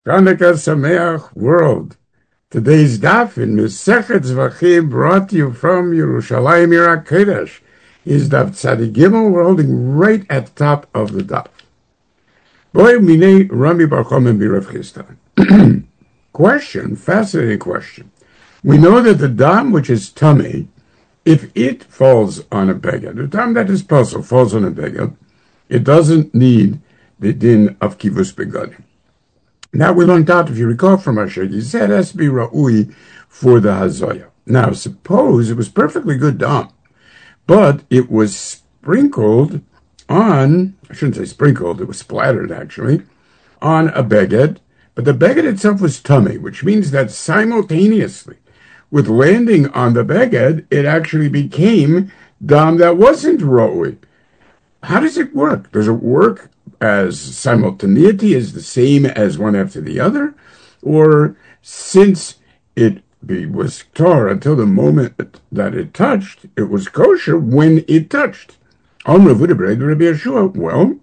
Chanukah Sameach world. Today's daf in Mesechet Zvachim brought to you from Yerushalayim Yira Kodesh is daf Tzadik Gimel. We're holding right at the top of the daf. Boy Minei Rami Bar Chomim B'Rav Chisda. Question, fascinating question. We know that the dam which is tummy, if it falls on a beged, the dam that is puzzle falls on a beged, it doesn't need the din of kivus begadim. Now, we learned out, if you recall from our shir, you said it has to be ra'ui for the hazoya. Now, suppose it was perfectly good dam, but it was sprinkled on, I shouldn't say sprinkled, it was splattered actually, on a beged, but the beged itself was tummy, which means that simultaneously with landing on the beged, it actually became dam that wasn't ra'ui. How does it work? Does it work as simultaneity is the same as one after the other? Or since it was tar until the moment that it touched, it was kosher when it touched? Well, the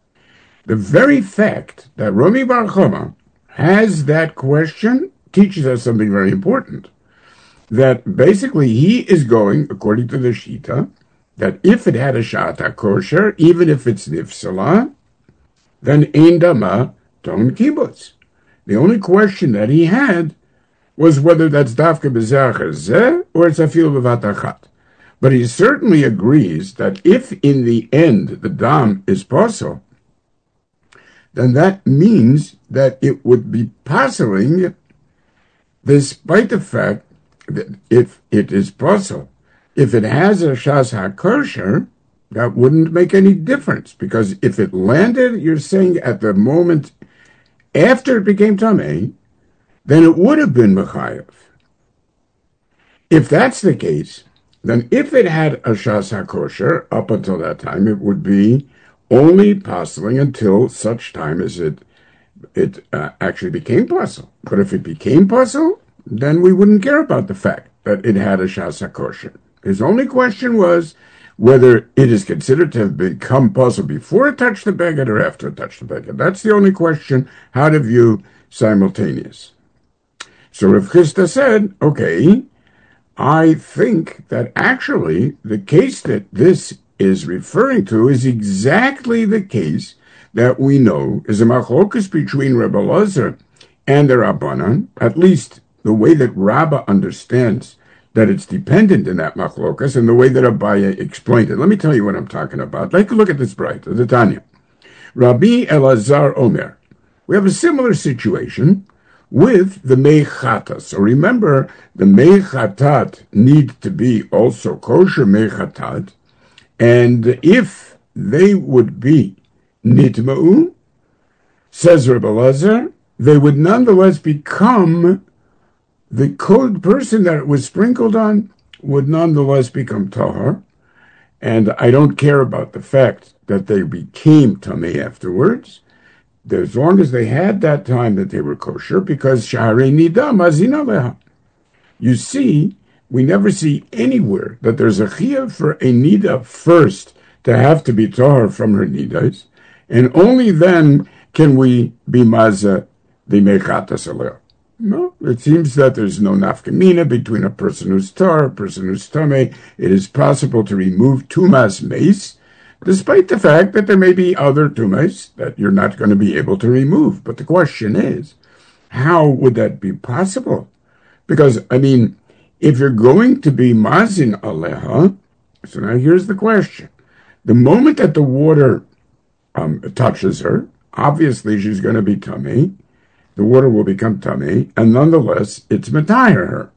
very fact that Rami Bar Chama has that question teaches us something very important. That basically he is going, according to the Shita, that if it had a shata kosher, even if it's nifsala, then ein dama ton kibbutz. The only question that he had was whether that's dafka b'zachar zeh or it's afil b'vat achat. But he certainly agrees that if in the end the dam is posel, then that means that it would be puzzling, despite the fact that if it is posel, if it has a shas hakosher, that wouldn't make any difference, because if it landed, you're saying at the moment after it became tamei, then it would have been mechayev. If that's the case, then if it had a shas hakosher up until that time, it would be only puzzling until such time as it actually became puzzle. But if it became puzzle, then we wouldn't care about the fact that it had a shas hakosher. His only question was whether it is considered to have become puzzle before it touched the beged or after it touched the beged. That's the only question, how to view simultaneous. So Rav Chisda said, okay, I think that actually the case that this is referring to is exactly the case that we know is a machlokus between Rebbe Elazar and the Rabbanan, at least the way that Rabbah understands that it's dependent in that machlokas and the way that Abaye explained it. Let me tell you what I'm talking about. Take a look at this bright, the Tanya. Rabbi Elazar Omer. We have a similar situation with the Meichatas. So remember, the Meichatat need to be also kosher Meichatat, and if they would be Nitma'u, says Rabbi Elazar, they would nonetheless become, the cold person that it was sprinkled on would nonetheless become tahar, and I don't care about the fact that they became tamei afterwards, as long as they had that time that they were kosher, because shaharei nida mazin aleha. You see, we never see anywhere that there's a chiyuv for a nida first to have to be tahar from her nidas, and only then can we be maza the mechatas aleha. No, it seems that there's no nafkamina between a person who's tar, a person who's tamei. It is possible to remove tumas meis, despite the fact that there may be other tumas that you're not going to be able to remove. But the question is, how would that be possible? Because, I mean, if you're going to be mazin aleha, so now here's the question. The moment that the water touches her, obviously she's going to be tamei. The water will become tamei, and nonetheless, it's metayer her.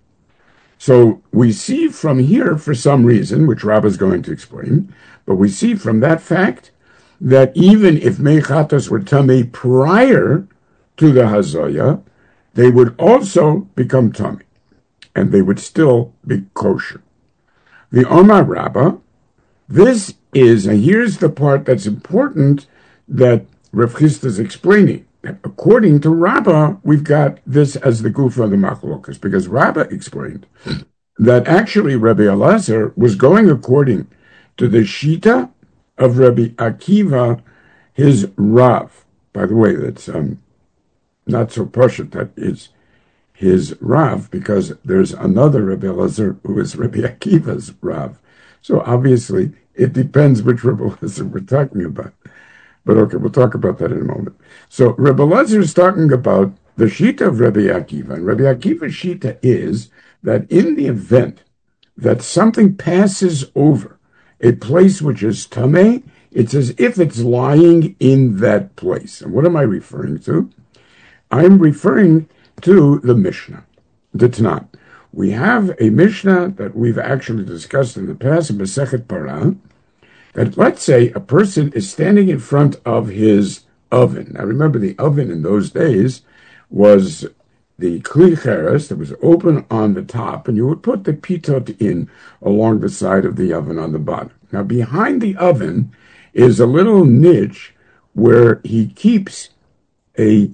So we see from here, for some reason, which Rabbah is going to explain, but we see from that fact that even if meichatas were tamei prior to the hazoya, they would also become tamei, and they would still be kosher. The Omar Rabbah, this is, and here's the part that's important that Rav Chisda is explaining. According to Rabbah, we've got this as the gufa of the machlokas, because Rabbah explained that actually Rabbi Elazar was going according to the shita of Rabbi Akiva, his Rav. By the way, that's not so pashut that is his Rav, because there's another Rabbi Elazar who is Rabbi Akiva's Rav. So obviously, it depends which Rabbi Elazar we're talking about. But okay, we'll talk about that in a moment. So Rabbi Elazar is talking about the Shita of Rabbi Akiva. And Rabbi Akiva's Shita is that in the event that something passes over a place which is Tameh, it's as if it's lying in that place. And what am I referring to? I'm referring to the Mishnah, the Tanakh. We have a Mishnah that we've actually discussed in the past, in Masechet Parah, that let's say a person is standing in front of his oven. Now remember, the oven in those days was the kli cheres that was open on the top, and you would put the pitot in along the side of the oven on the bottom. Now behind the oven is a little niche where he keeps a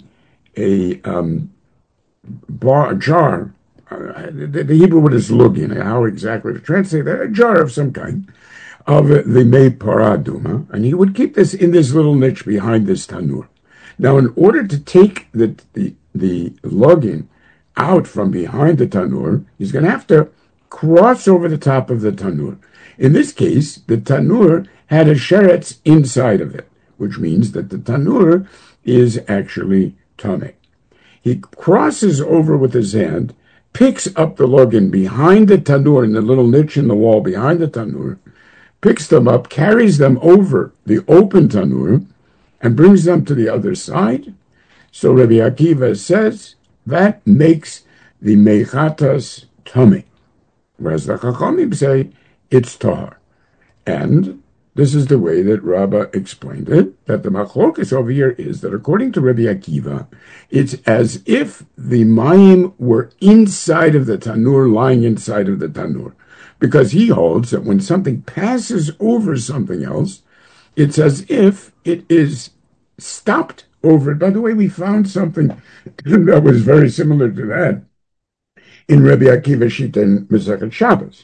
jar. The Hebrew word is lugin. How exactly to translate that? A jar of some kind of the mei paraduma, and he would keep this in this little niche behind this tanur. Now, in order to take the lugin out from behind the tanur, he's going to have to cross over the top of the tanur. In this case, the tanur had a sheretz inside of it, which means that the tanur is actually tameh. He crosses over with his hand, picks up the lugin behind the tanur, in the little niche in the wall behind the tanur, picks them up, carries them over the open tanur, and brings them to the other side. So Rabbi Akiva says that makes the mechatas tameh, whereas the Chachamim say it's tahar. And this is the way that Rabbah explained it, that the machlokas over here is that according to Rabbi Akiva, it's as if the mayim were inside of the tanur, lying inside of the tanur. Because he holds that when something passes over something else, it's as if it is stopped over it. By the way, we found something that was very similar to that in Rabbi Akiva Shita in Masechet Shabbos.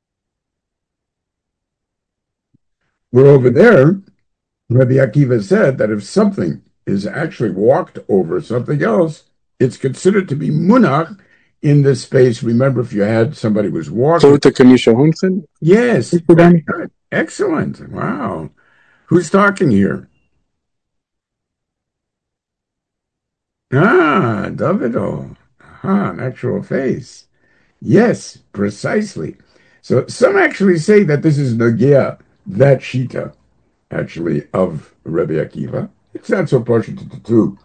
Where over there, Rabbi Akiva said that if something is actually walked over something else, it's considered to be munach in this space. Remember, if you had somebody was walking. Yes, very good. Excellent. Wow. Who's talking here? Davido. An actual face. Yes, precisely. So some actually say that this is Nagia, that Shita, actually, of Rabbi Akiva. It's not so partial to the two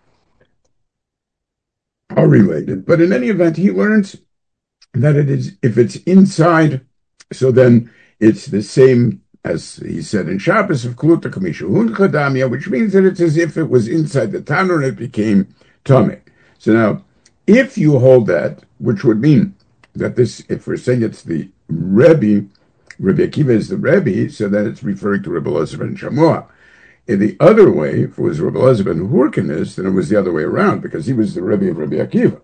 are related. But in any event, he learns that it is, if it's inside, so then it's the same as he said in Shabbos of Kluta Kamishahun Chadamia, which means that it's as if it was inside the Tanur and it became Tameh. So now, if you hold that, which would mean that this, if we're saying it's the Rebbe, Rabbi Akiva is the Rebbe, so then it's referring to Rabbi Elazar ben Shammua. In the other way, if it was Rabbi Elazar ben Hurkanus, then it was the other way around, because he was the Rebbe of Rabbi Akiva,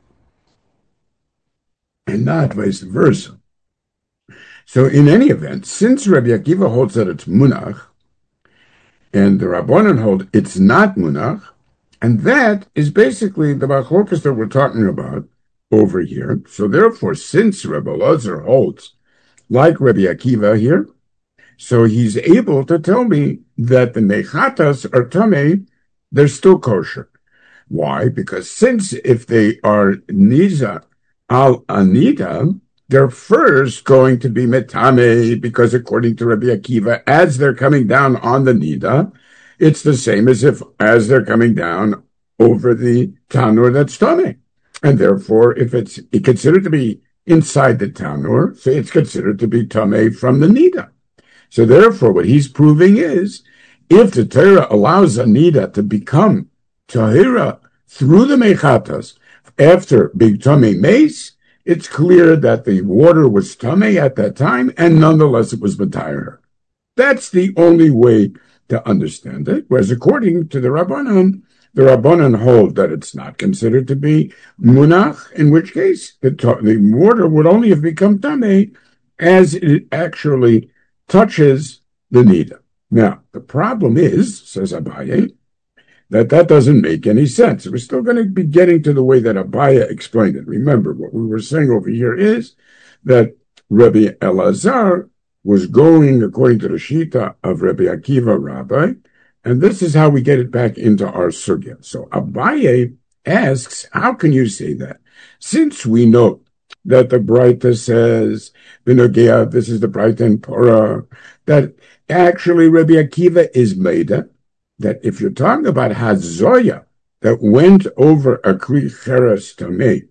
and not vice versa. So in any event, since Rabbi Akiva holds that it's munach, and the Rabbanan hold it's not munach, and that is basically the machlokas that we're talking about over here. So therefore, since Rabbi Elazar holds like Rabbi Akiva here, so he's able to tell me that the mechatas are tameh, they're still kosher. Why? Because since if they are niza al anida, they're first going to be metame, because according to Rabbi Akiva, as they're coming down on the nida, it's the same as if as they're coming down over the tanur that's tameh. And therefore, if it's considered to be inside the tanur, so it's considered to be tameh from the nida. So therefore, what he's proving is, if the Torah allows a nida to become tahira through the mechatas after big tameh mace, it's clear that the water was tameh at that time, and nonetheless it was matayr. That's the only way to understand it. Whereas according to the Rabbanan hold that it's not considered to be munach, in which case the water would only have become tameh as it actually touches the nida. Now, the problem is, says Abaye, that doesn't make any sense. We're still going to be getting to the way that Abaya explained it. Remember, what we were saying over here is that Rabbi Elazar was going according to the Shita of Rabbi Akiva Rabbi, and this is how we get it back into our sugya. So Abaye asks, how can you say that? Since we know that the Braita says, B'nogea, this is the Braita in Torah, that actually Rabbi Akiva is Meida, that if you're talking about Hazoya that went over a Kli Cheres Tamei,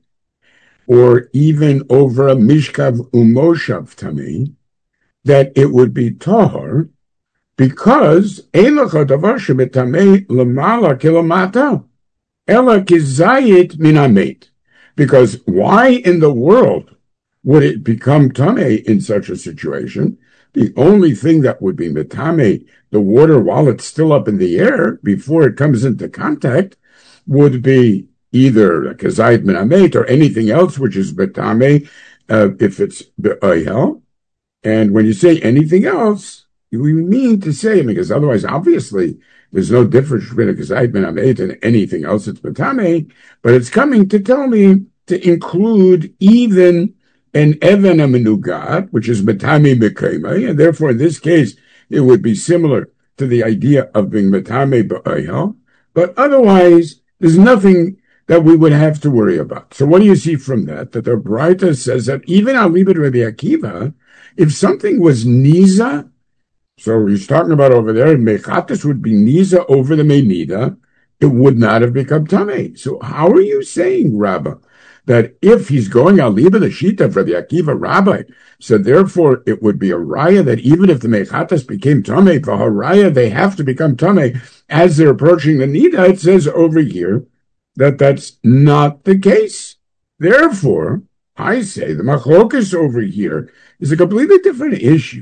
or even over a Mishkav Umoshav Tamei, that it would be Tahor, because Eilacha Davar Shebetamei Lamala Kilamata, Ela Kizayit Minamet. Because why in the world would it become Tamei in such a situation? The only thing that would be Metame, the water while it's still up in the air, before it comes into contact, would be either Kazayit Minamet or anything else which is Metame, if it's Be'ayel. And when you say anything else, we mean to say, because otherwise, obviously, there's no difference between a Kazayit Minamet and anything else it's Metame, but it's coming to tell me to include even an Even Amenugat, which is Metame Mekayme, and therefore in this case, it would be similar to the idea of being Metame Ba'ayel, but otherwise, there's nothing that we would have to worry about. So what do you see from that? That the Braita says that even Alibid Rabbi Akiva, if something was Niza, so he's talking about over there, Mechatis would be Niza over the Menida, it would not have become Tameh. So how are you saying, Rabbah, that if he's going Aliba, the Shita of Rabbi Akiva Rabbi, so therefore it would be a raya that even if the Mechatas became Tameh, for Haraya, they have to become Tameh as they're approaching the Nida? It says over here that that's not the case. Therefore, I say the machlokas over here is a completely different issue.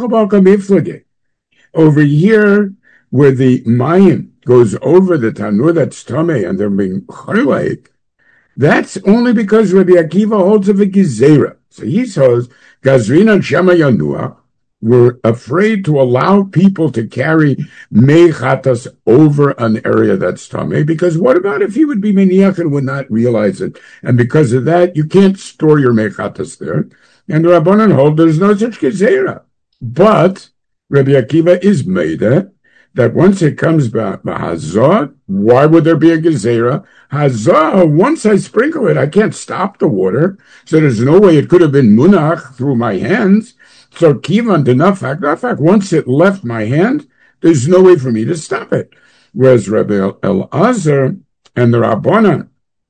Over here, where the mayim goes over the tanur that's tamei and they're being chayleik, that's only because Rabbi Akiva holds of a gezerah. So he says Gazrin and Shema Yanua were afraid to allow people to carry mechatas over an area that's tamei, because what about if he would be meniach and would not realize it? And because of that, you can't store your mechatas there. And the Rabbanan hold there's no such gezerah. But Rabbi Akiva is made that once it comes back, Hazah, why would there be a gezerah? Hazah, once I sprinkle it, I can't stop the water, so there's no way it could have been munach through my hands. So kivan de nafak, once it left my hand, there's no way for me to stop it. Whereas Rabbi Elazar and the Rabbanan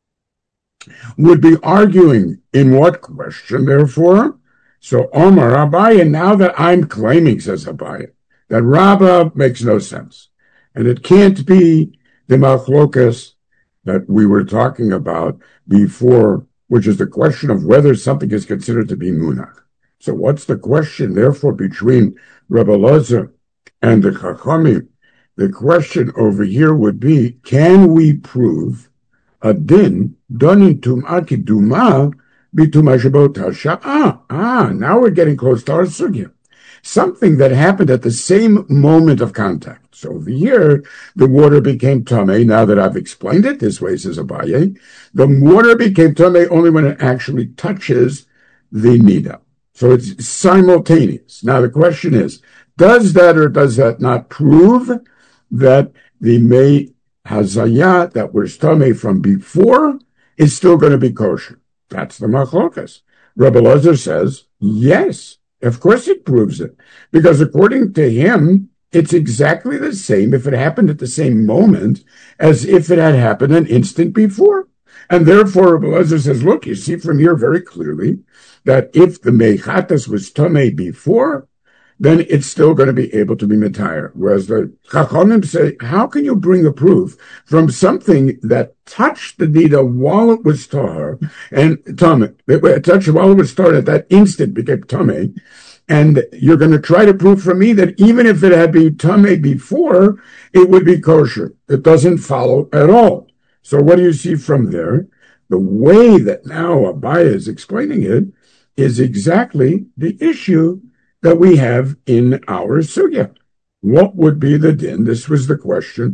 would be arguing in what question, therefore? So Omar Abaye, now that I'm claiming, says Abaye, that Rabbah makes no sense. And it can't be the machlokas that we were talking about before, which is the question of whether something is considered to be munach. So what's the question, therefore, between Rabbi Elazar and the Chachamim? The question over here would be, can we prove a din done in Tum'ah Kidumah b'Tum'ah Shabbat Hasha'ah? Now we're getting close to our sugya. Something that happened at the same moment of contact. So over here, the water became tamei. Now that I've explained it this way, says Abaye, the water became tamei only when it actually touches the nida. So it's simultaneous. Now the question is, does that or does that not prove that the mei hazayah that was tamei from before is still going to be kosher? That's the machlokas. Rabbi Elazar says, yes. Of course it proves it, because according to him, it's exactly the same if it happened at the same moment as if it had happened an instant before. And therefore, Rabbi Elazar says, look, you see from here very clearly that if the mechatas was tamei before, then it's still going to be able to be metayr. Whereas the Chachamim say, how can you bring a proof from something that touched the nida while it was tahar and tamei? It touched it while it was tahar, at that instant became tamei. And you're going to try to prove from me that even if it had been tamei before, it would be kosher. It doesn't follow at all. So what do you see from there? The way that now Abaye is explaining it is exactly the issue that we have in our sugya. What would be the din? This was the question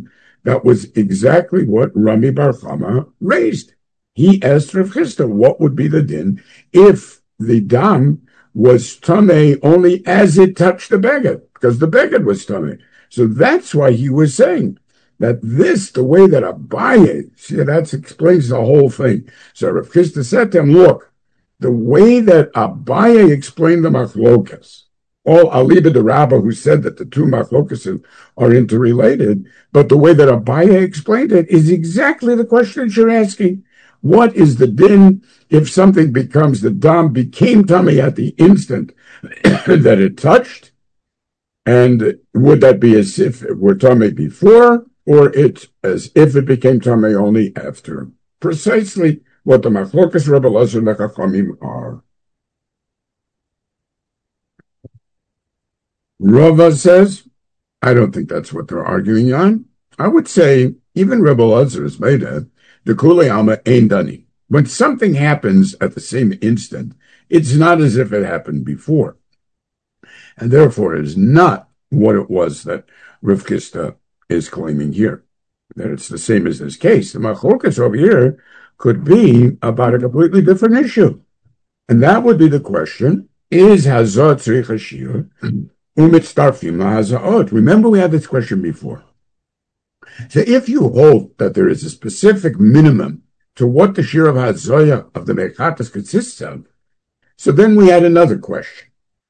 That was exactly what Rami Bar Chama raised. He asked Rav Chisda what would be the din if the dam was tamei only as it touched the beged, because the beged was tamei. So that's why he was saying that the way that Abaye, see, that explains the whole thing. So Rav Chisda said to him, look, the way that Abaye explained the machlokas, all Aliba the Rabbah who said that the two machlokas are interrelated, but the way that Abaye explained it is exactly the question you're asking. What is the din if something the dam became tummy at the instant that it touched? And would that be as if it were tummy before, or it's as if it became tummy only after? Precisely what the machlokas Rebbe Elazar and the Chachamim are. Rava says, I don't think that's what they're arguing on. I would say even Rebbe Elazar has made it. The Kulei Alma Ein Dani. When something happens at the same instant, it's not as if it happened before. And therefore it is not what it was that Rav Chisda is claiming here. That it's the same as this case. The machlokas over here could be about a completely different issue. And that would be the question, is Hazah tzrich hashir umitztarfim lahazahot? Remember we had this question before. So if you hold that there is a specific minimum to what the shir of Hazaya of the Mechatas consists of, so then we had another question.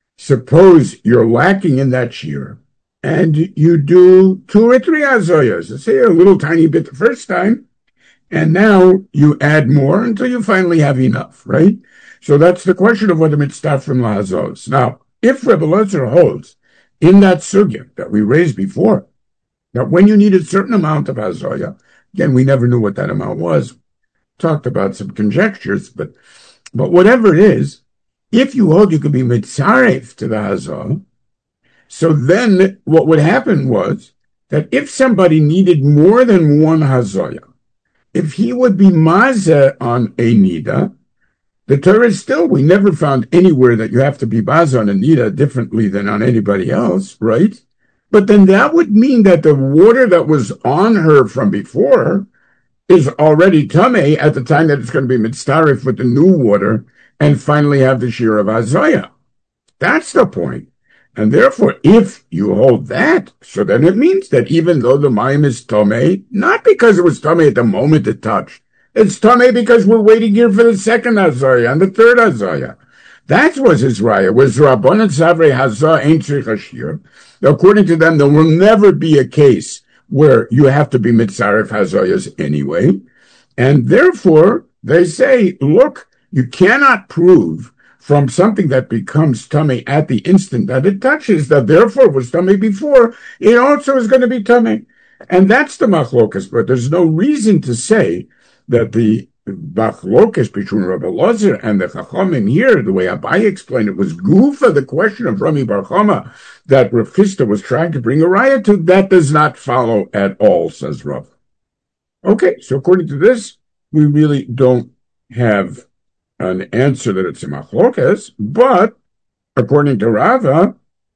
Suppose you're lacking in that shir, and you do 2 or 3 Hazayas, let's say a little tiny bit the first time, and now you add more until you finally have enough, right? So that's the question of whether mitzvah from lahazos. Now, if Rebbe Elazar holds in that sugya that we raised before, that when you need a certain amount of hazaya, again, we never knew what that amount was, talked about some conjectures, but whatever it is, if you hold you could be mitzaref to the hazah, so then what would happen was that if somebody needed more than one hazaya, if he would be mazeh on a nida, the Torah is still, we never found anywhere that you have to be mazeh on a nida differently than on anybody else, right? But then that would mean that the water that was on her from before is already tamei at the time that it's going to be mitzaref with the new water and finally have the shir of hazaya. That's the point. And therefore, if you hold that, so then it means that even though the mayim is tamei, not because it was tamei at the moment it touched, it's tamei because we're waiting here for the second hazaya and the third hazaya. That was his raya, was Rabbanan Savrei Hazah Ein Tzrich Hashir. According to them, there will never be a case where you have to be mitzaref hazayas anyway. And therefore, they say, look, you cannot prove from something that becomes tummy at the instant that it touches, that therefore it was tummy before, it also is going to be tummy. And that's the machlokas, but there's no reason to say that the machlokas between Rebbe Elazar and the Chachamim here, the way Abaye explained it, was gufa, the question of Rami Bar Chama that Rav Chisda was trying to bring a raya to. That does not follow at all, says Rav. Okay, so according to this, we really don't have an answer that it's a machlokas, but according to Rava,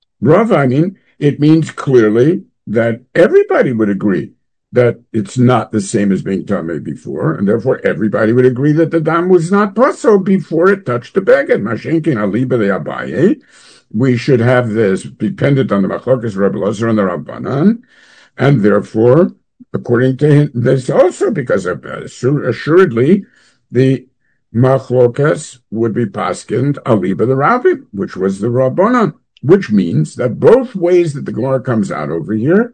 it means clearly that everybody would agree that it's not the same as being tamei before, and therefore everybody would agree that the dam was not pasul before it touched the beged. Mashenkin aliba de Abaye. We should have this dependent on the machlokas Rebbe Elazar and the Rabbanan, and therefore, according to him, this also because assuredly the machlokas would be paskind aliba the Rabbi, which was the Rabbanan, which means that both ways that the Gemara comes out over here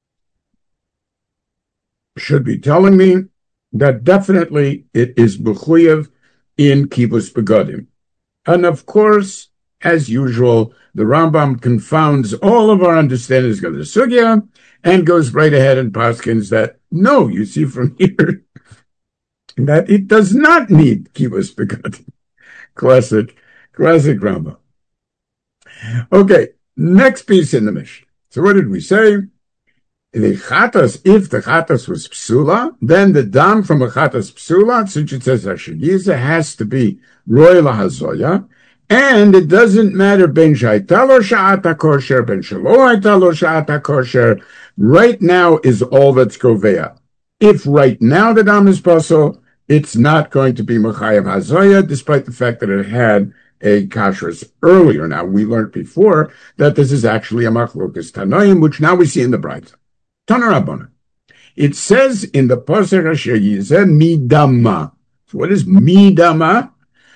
should be telling me that definitely it is b'chuyev in kibbutz begadim. And of course, as usual, the Rambam confounds all of our understandings of the sugya and goes right ahead and paskins that, no, you see from here, that it does not need kibbutz begadim. Classic Rambam. Okay, next piece in the Mishnah. So what did we say? If the chatas was psula, then the dam from a chatas psula, since it says hashagiza, has to be roy lahazoya, And it doesn't matter ben shayta lo sha'ata kosher, ben shelo hayta lo sha'ata kosher. Right now is all that's govea. If right now the dam is pasul, it's not going to be mechayev hazoya, despite the fact that it had a kashrus earlier. Now, we learned before that this is actually a machlokas tanoim, which now we see in the Braita. Tana Rabbana. It says in the pasuk asher yizeh midama. So what is midama?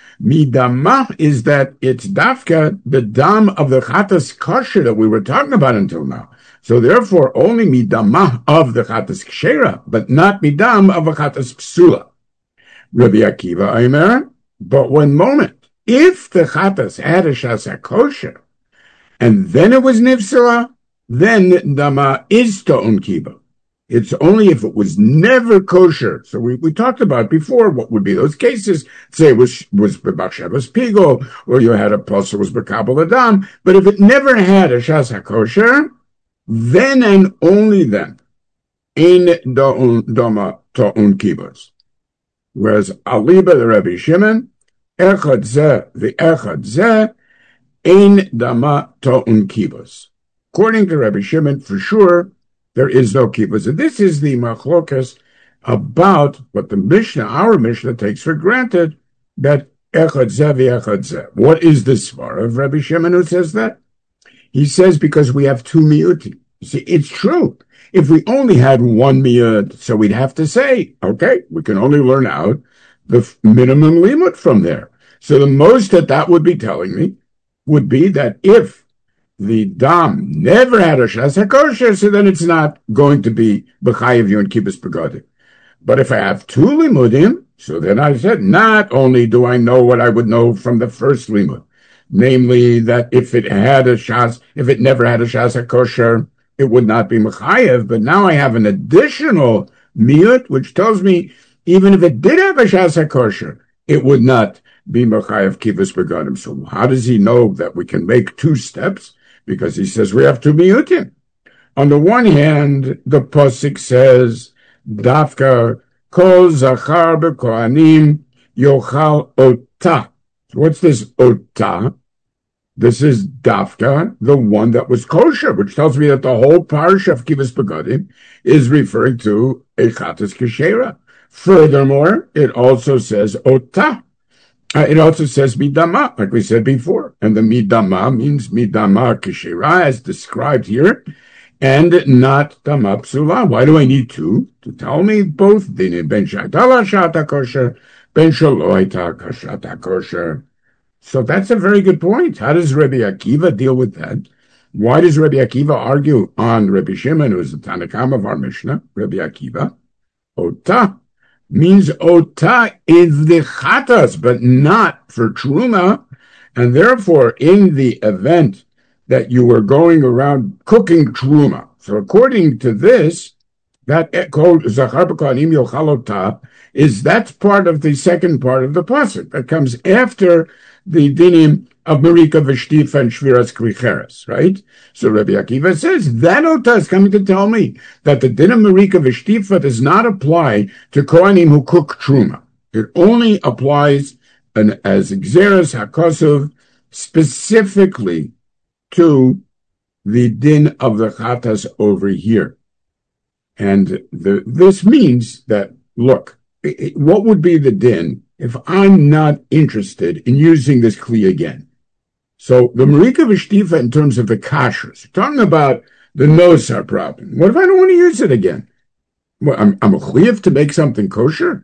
Midama is that it's dafka, the dam of the chatas kosher that we were talking about until now. So therefore, only midama of the chatas kshera, but not midam of a chatas psula. Rabbi Akiva Aimer, but one moment. If the chatas had a shasa kosher, and then it was nifsala, then dama is ta'un kiba. It's only if it was never kosher. So we talked about before what would be those cases. Say it was b'bachshavas pigo, or you had a pulse that was b'kabel adam. But if it never had a shasa kosher, then and only then, ein dama ta'un kibas. Whereas aliba the Rabbi Shimon, echad zeh v'echad zeh, ein dama ta'un kibas. According to Rabbi Shimon, for sure, there is no kibbutz. And this is the machlokas about what the Mishnah, our Mishnah, takes for granted, that echad zeh v'echad zeh. What is the svara of Rabbi Shimon who says that? He says because we have two miyutim. You see, it's true. If we only had one miyut, so we'd have to say, okay, we can only learn out the minimum limit from there. So the most that would be telling me would be that if the dam never had a shasa kosher, so then it's not going to be b'chayev you and kibbutz begadim. But if I have two limudim, so then I said, not only do I know what I would know from the first limud, namely that if it never had a shasa kosher, it would not be mechayev, but now I have an additional miyut, which tells me even if it did have a shasa kosher, it would not be mechayev kibbutz begadim. So how does he know that we can make two steps? Because he says we have two miyutim. On the one hand, the pasuk says, Dafka kol zachar b'kohanim yochal ota. What's this ota? This is Dafka, the one that was kosher, which tells me that the whole parsha of Kibbutz Begadim is referring to a chatas keshera. Furthermore, it also says ota. It also says midama, like we said before. And the midama means midama keshera, as described here, and not dama psula. Why do I need two? To tell me both. Ben shayta shata kosher, ben shelo hayta shata kosher. So that's a very good point. How does Rabbi Akiva deal with that? Why does Rabbi Akiva argue on Rabbi Shimon, who is the Tanakam of our Mishnah, Rabbi Akiva? Ota means ota is the chatas, but not for truma. And therefore, in the event that you were going around cooking truma, so according to this, that called Zachar b'kohanim yochal ota, that's part of the second part of the pasuk that comes after the dinim of Marika V'Shtifa and Shviras Kricheres, right? So Rabbi Akiva says, that ota is coming to tell me that the din of Marika V'Shtifa does not apply to Kohanim who cook Truma. It only applies as Gzeres HaKosov specifically to the din of the Chatas over here. And this means that, look, what would be the din if I'm not interested in using this kli again? So the Marika V'Shtifa in terms of the kashrus, talking about the nosar problem. What if I don't want to use it again? Well, I'm a chliv to make something kosher?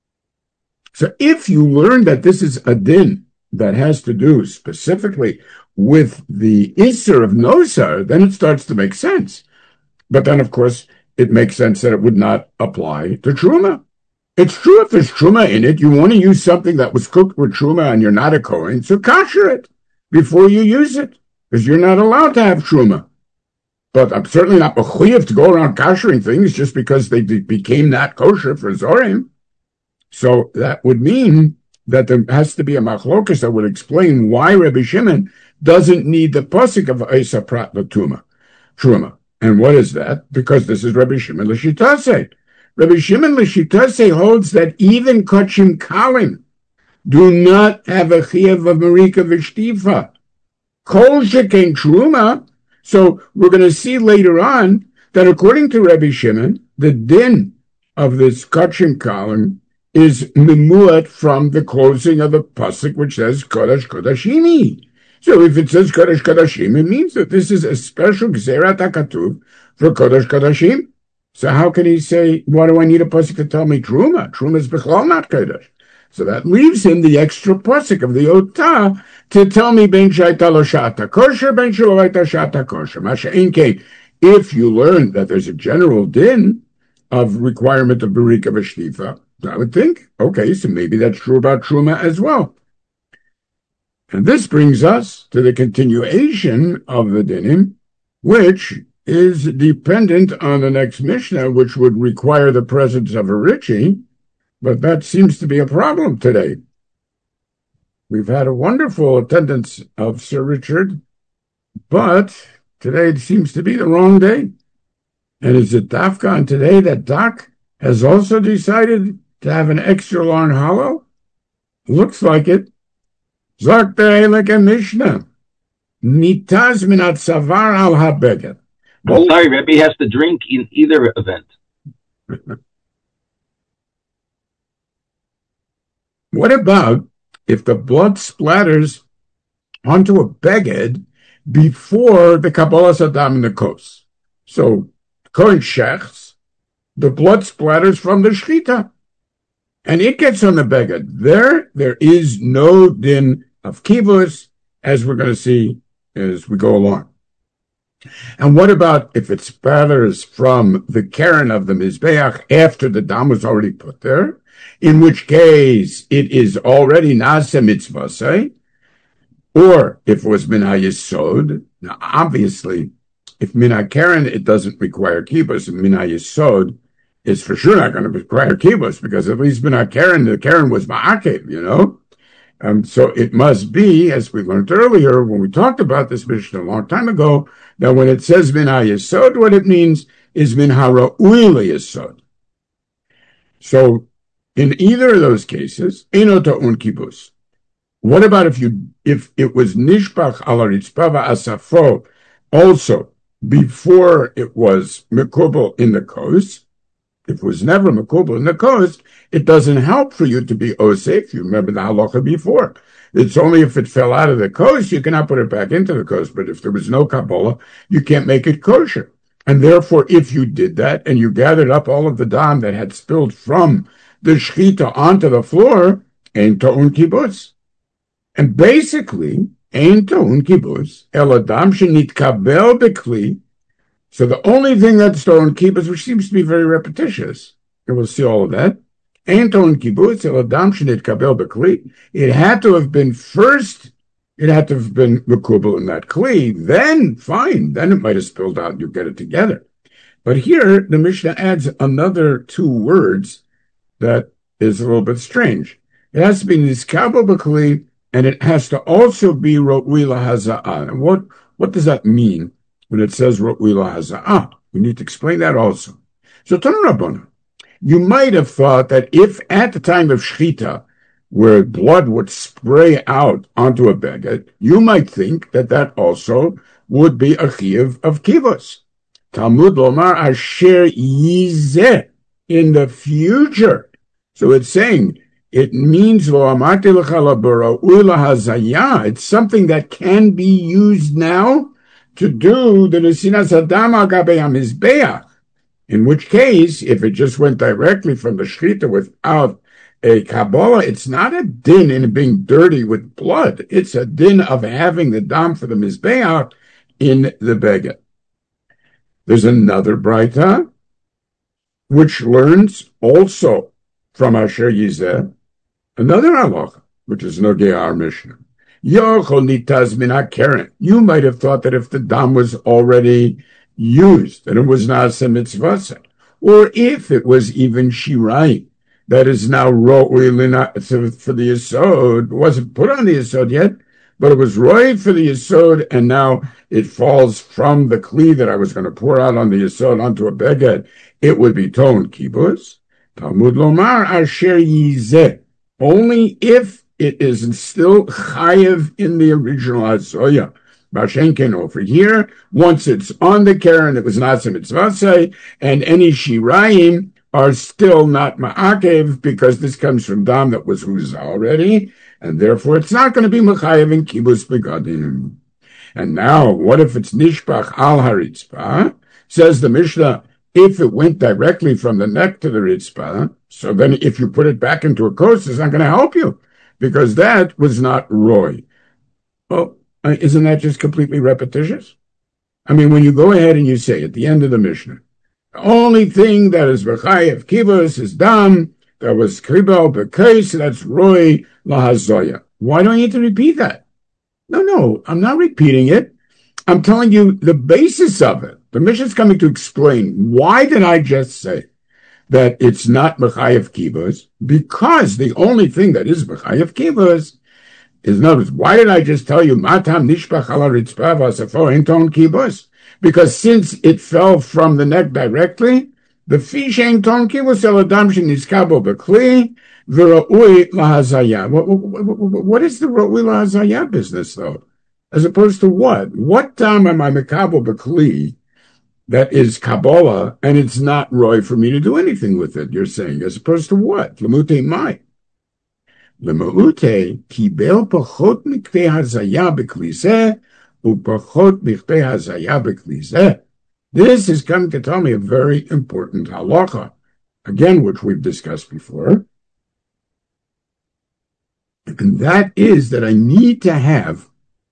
So if you learn that this is a din that has to do specifically with the isser of nosar, then it starts to make sense. But then, of course, it makes sense that it would not apply to truma. It's true if there's truma in it, you want to use something that was cooked with truma and you're not a Kohen, so kasher it before you use it, because you're not allowed to have truma. But I'm certainly not mechuyev to go around kashering things just because they became not kosher for Zorim. So that would mean that there has to be a machlokas that would explain why Rabbi Shimon doesn't need the pasuk of Eisa Prat Truma. And what is that? Because this is Rabbi Shimon L'Shitase. Rabbi Shimon L'Shitase holds that even Kochim Kalim, do not have a chiyuv of marika v'shtifa. Kol sheken truma. So we're going to see later on that according to Rabbi Shimon, the din of this kachim column is mimuat from the closing of the pasuk which says kodesh kodashimi. So if it says kodesh kodashim, it means that this is a special gzerat hakatuv for kodesh kodashim. So how can he say, why do I need a pasuk to tell me truma? Truma is b'chlal not kodesh. So that leaves him the extra pasuk of the Otah to tell me ben shaita lo shata kosher, ben shaloita shata kosher. Masha inke, if you learn that there's a general din of requirement of barika v'shtifa, I would think, okay, so maybe that's true about truma as well. And this brings us to the continuation of the dinim, which is dependent on the next Mishnah, which would require the presence of a Ritchie, but that seems to be a problem today. We've had a wonderful attendance of Sir Richard, but today it seems to be the wrong day. And is it Dafka on today that Doc has also decided to have an extra long hollow? Looks like it. Zok like a Mishnah. Nitaz minat savar al habeget. I'm sorry, Rebbe has to drink in either event. What about if the blood splatters onto a beged before the Kabbalah Saddam and the Kos? So, Kohen Shechs, the blood splatters from the Shechita, and it gets on the beged. There is no din of kivus, as we're going to see as we go along. And what about if it spatters from the Karen of the Mizbeach after the dam was already put there? In which case it is already Nasa Mitzvah, or if it was Min HaYesod. Now, obviously, if Min HaKaren, it doesn't require kibbutz, and Min HaYesod is for sure not going to require kibbutz, because at least Min HaKaren, the Karen was Ma'akev, you know? So it must be, as we learned earlier when we talked about this Mishnah a long time ago, that when it says Min HaYesod, what it means is Min HaRa'ui LeYesod. So, in either of those cases, Eino Ta'un Kibbutz. What about if it was Nishpach ala Ritzpah Asafo also before it was Mekubal in the coast? If it was never Mekubal in the coast, it doesn't help for you to be Osef. You remember the halacha before. It's only if it fell out of the coast, you cannot put it back into the coast. But if there was no Kabbalah, you can't make it kosher. And therefore, if you did that and you gathered up all of the dam that had spilled from the shechita onto the floor, ein ta'un kibbutz. And basically, ein ta'un kibbutz, el adam shenitkabel bekli. So the only thing that's ta'un kibbutz, which seems to be very repetitious, and we'll see all of that, ein ta'un kibbutz, el adam shenitkabel bekli. It had to have been first, it had to have been mekubal in that kli, then fine, then it might have spilled out and you get it together. But here, the Mishnah adds another two words that is a little bit strange. It has to be niskabo b'kli, and it has to also be ro'ui lahaza'ah. And what does that mean when it says ro'ui lahaza'ah? We need to explain that also. So, Tanu Rabbana, you might have thought that if at the time of shechita, where blood would spray out onto a beged, you might think that that also would be a chiyuv of kivus. Talmud lomar asher yizeh, in the future. So it's saying, it means it's something that can be used now to do the Nesinas Adam Agabe HaMizbeach. In which case, if it just went directly from the Shechita without a Kabbalah, it's not a din in being dirty with blood. It's a din of having the dam for the Mizbeach in the Beged. There's another Braita, which learns also from Asher Yizeh, another halacha, which is Nogei our Mishnah. Yochol nitaz min hakeren. You might have thought that if the dam was already used, and it was nasa mitzvah, or if it was even shirai, that is now ro'ui for the yesod, wasn't put on the yesod yet, but it was ro'ui for the yesod, and now it falls from the kli that I was going to pour out on the yesod onto a beged. It would be toned kibbutz. Talmud lomar asher yizeh. Only if it is still chayev in the original hazoya. Bashenken over here, once it's on the Karen, it was not some mitzvah, and any shirayim are still not ma'akev because this comes from dam that was huzah already, and therefore it's not going to be mechayev in kibus begadim. And now, what if it's nishpach al haritzpah? Says the Mishnah, if it went directly from the neck to the ritzpah, so then if you put it back into a kos, it's not going to help you, because that was not roy. Well, isn't that just completely repetitious? I mean, when you go ahead and you say at the end of the Mishnah, the only thing that is v'chayev kibus is dam, that was kribel b'kais, that's roy lahazoya. Why do I need to repeat that? No, I'm not repeating it. I'm telling you the basis of it. The Mishnah is coming to explain why did I just say that it's not v'chayev kibus, because the only thing that is v'chayev kibus is, notice, why did I just tell you matam nishpach ala ritzpah v'asafo enton kibus? Because since it fell from the neck directly, the fish enton kibus eladam sheniskabo b'kli v'ra'ui lahazaya. What is the ra'ui lahazaya business, though? As opposed to what? What time am I mekabo b'kli that is Kabbalah, and it's not roy for me to do anything with it, you're saying, as opposed to what? Lemute mai. Lemute kibel pachot mikvei hazaya b'klizeh upachot mikvei hazaya b'klizeh. This is coming to tell me a very important halacha, again, which we've discussed before, and that is that I need to have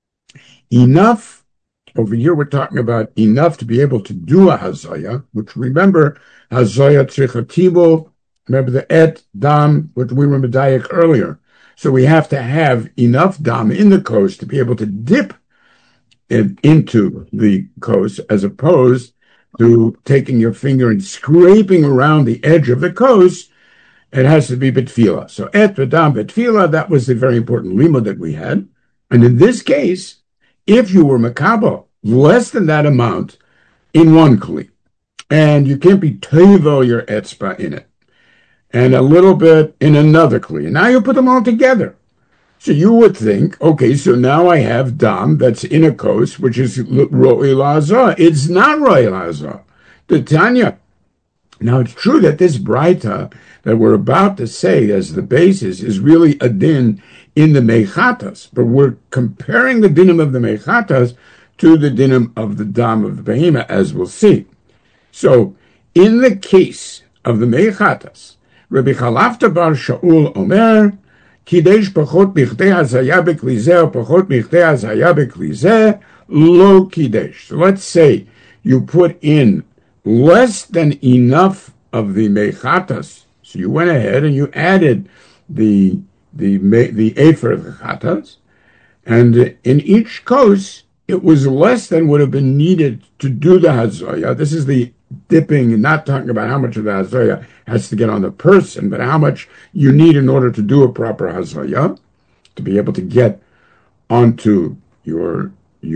enough. Over here we're talking about enough to be able to do a hazaya, which, remember, hazaya tzricha. Remember the et dam, which we were medayek earlier. So we have to have enough dam in the kos to be able to dip it into the kos, as opposed to taking your finger and scraping around the edge of the kos. It has to be betfila. So et v'dam betfila, that was the very important lima that we had. And in this case, if you were makabel less than that amount in one kli, and you can't be tevel your etzba in it, and a little bit in another kli, and now you put them all together. So you would think, okay, so now I have dam that's in a kos, which is ro'i la'azah. It's not ro'i la'azah. The Tanya. Now it's true that this braita that we're about to say as the basis is really a din in the mechatas, but we're comparing the dinim of the mechatas to the dinim of the dam of the behema, as we'll see. So, in the case of the mechatas, Rabbi Chalafta bar Shaul Omer, Kidesh pachot bichdei hazaya beklizeh, pachot bichdei hazaya beklizeh, lo kidesh. So let's say you put in less than enough of the mechatas. So you went ahead and you added the efer of the chatas, and in each kos it was less than would have been needed to do the hazoya. This is the dipping, not talking about how much of the hazoya has to get on the person, but how much you need in order to do a proper hazoya, to be able to get onto your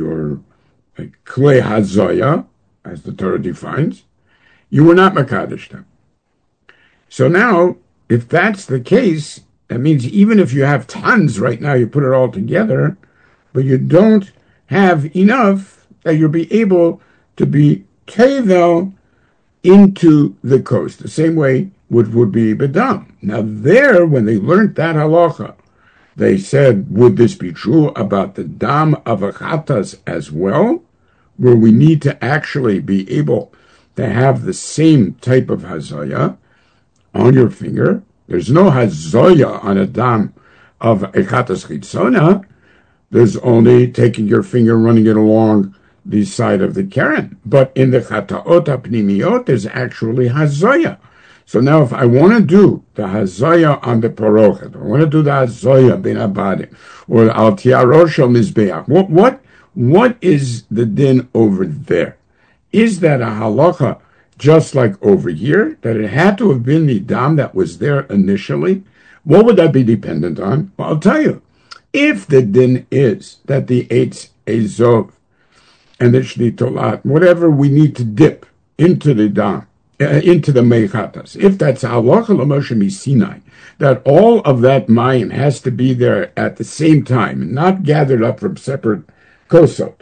klei hazoya, as the Torah defines. You were not makadosh them. So now, if that's the case, that means even if you have tons right now, you put it all together, but you don't have enough that you'll be able to be tevel into the kos, the same way would be bedam. Now there, when they learned that halacha, they said, would this be true about the dam of achatas as well, where we need to actually be able to have the same type of hazaya on your finger? There's no hazaya on a dam of achatas chitzona. There's only taking your finger, running it along the side of the keren. But in the chataot hapnimiyot, there's actually hazaya. So now if I want to do the hazaya on the parochet, I want to do the hazaya bin abadim, or al tiaro shel mizbeach, what is the din over there? Is that a halacha just like over here, that it had to have been the dam that was there initially? What would that be dependent on? Well, I'll tell you. If the din is that the eitz ezov and the shlitolat, whatever we need to dip into the dam, into the mechatas, if that's halacha l'Moshe Sinai, that all of that mayim has to be there at the same time, not gathered up from separate kosot.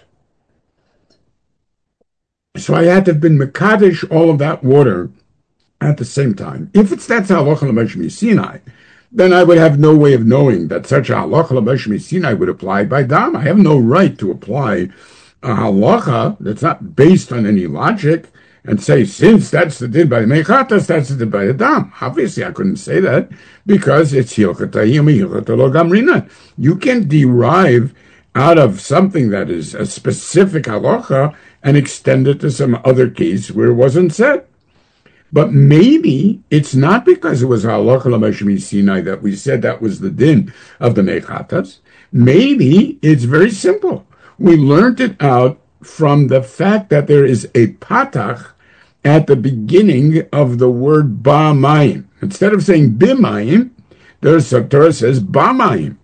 So I had to have been mekadesh all of that water at the same time. If that's halacha l'Moshe Sinai, then I would have no way of knowing that such a halacha l'Moshe Sinai would apply by dam. I have no right to apply a halacha that's not based on any logic and say, since that's the din by the mechatas, that's the din by the dam. Obviously, I couldn't say that because it's hilchatayim hilchatolo gamrina. You can derive out of something that is a specific halacha and extend it to some other case where it wasn't said. But maybe it's not because it was halacha l'Moshe Sinai that we said that was the din of the mechatas. Maybe it's very simple. We learned it out from the fact that there is a patach at the beginning of the word ba'mayim. Instead of saying bimayim, the Torah says ba'mayim.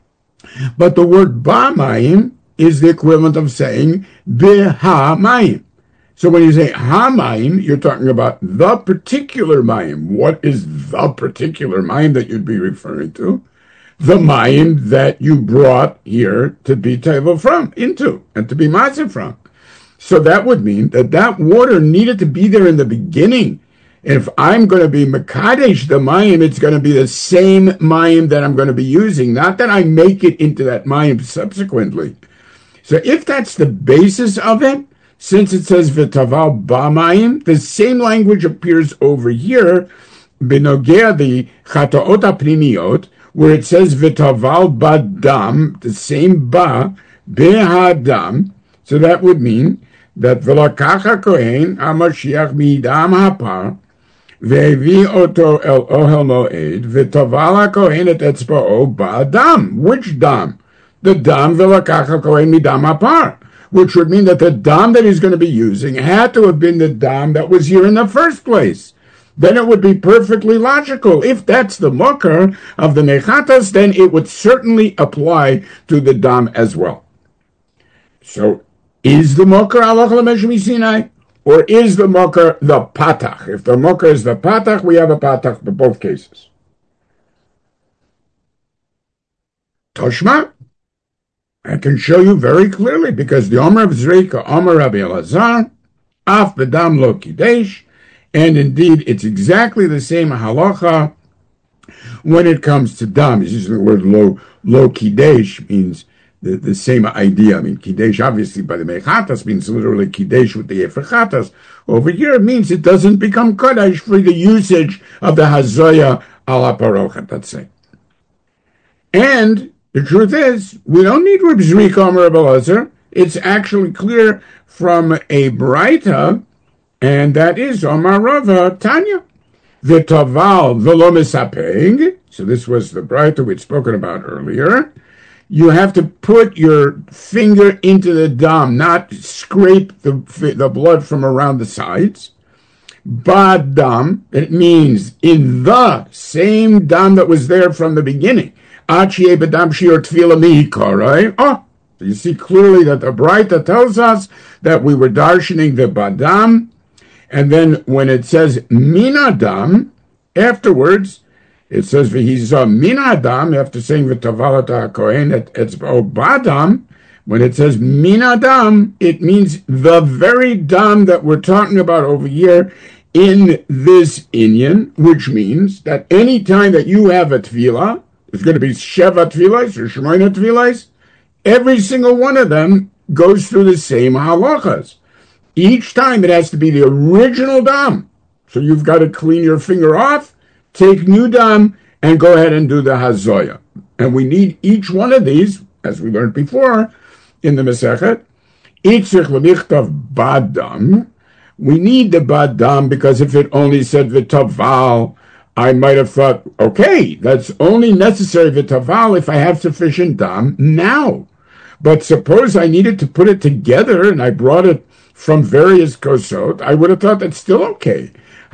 But the word ba'mayim is the equivalent of saying biha-mayim. So when you say ha-mayim, you're talking about the particular mayim. What is the particular mayim that you'd be referring to? The mayim that you brought here to be tevel from, into, and to be matzah from. So that would mean that that water needed to be there in the beginning. If I'm going to be mekadesh the mayim, it's going to be the same mayim that I'm going to be using, not that I make it into that mayim subsequently. So if that's the basis of it, since it says v'taval b'mayim, the same language appears over here, benogea the chataot hapnimiot, where it says v'taval badam, the same ba, behadam. So that would mean that v'lakacha kohen hamashiach midam hapar, ve'vi oto el ohel moed, v'taval hakohen et etzba'o ba'adam. Which dam? The dam v'lakacha kohen midam hapar, which would mean that the dam that he's going to be using had to have been the dam that was here in the first place. Then it would be perfectly logical. If that's the mokar of the mechatas, then it would certainly apply to the dam as well. So, is the mokar halacha l'Moshe Sinai, or is the mokar the patach? If the mokar is the patach, we have a patach for both cases. Toshma, I can show you very clearly, because the Omer of Zrika, Omer Rabbi Elazar, Af Bedam Lo Kidesh, and indeed it's exactly the same halacha when it comes to dam. He's using the word lo kidesh, means the same idea. I mean, kidesh obviously by the mechatas means literally kidesh with the efechatas. Over here it means it doesn't become kodesh for the usage of the hazoya ala parochet, let's say. And the truth is, we don't need Reb Zrika Omer Rabbi Elazar. It's actually clear from a Braita, and that is Omar Rava Tanya. V'taval v'lo misapeng. So this was the Braita we'd spoken about earlier. You have to put your finger into the dam, not scrape the blood from around the sides. Badam, it means in the same dam that was there from the beginning. Achie bedam shiur tefila mihikarei. Oh, you see clearly that the Braita tells us that we were darshaning the badam, and then when it says minadam, afterwards, it says v'hizah minadam, after saying v'tavalat ha'kohen etzba'o badam, when it says minadam, it means the very dam that we're talking about over here in this inyan, which means that any time that you have a tefillah, it's going to be Sheva Tvilais or Shemoina Tvilais. Every single one of them goes through the same halachas. Each time it has to be the original dam. So you've got to clean your finger off, take new dam, and go ahead and do the hazoya. And we need each one of these, as we learned before in the Masechet, Itzich l'michtav badam. We need the badam because if it only said v'taval, I might have thought, okay, that's only necessary v'taval if I have sufficient dam now. But suppose I needed to put it together and I brought it from various kosot, I would have thought that's still okay.